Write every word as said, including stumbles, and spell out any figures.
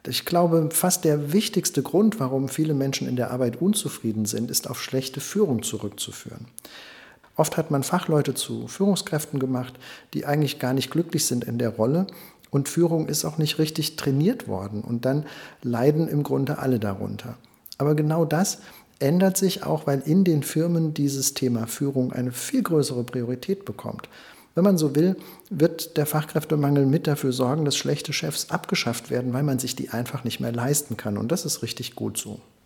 Ich glaube, fast der wichtigste Grund, warum viele Menschen in der Arbeit unzufrieden sind, ist auf schlechte Führung zurückzuführen. Oft hat man Fachleute zu Führungskräften gemacht, die eigentlich gar nicht glücklich sind in der Rolle, und Führung ist auch nicht richtig trainiert worden, und dann leiden im Grunde alle darunter. Aber genau das ändert sich auch, weil in den Firmen dieses Thema Führung eine viel größere Priorität bekommt. Wenn man so will, wird der Fachkräftemangel mit dafür sorgen, dass schlechte Chefs abgeschafft werden, weil man sich die einfach nicht mehr leisten kann. Und das ist richtig gut so.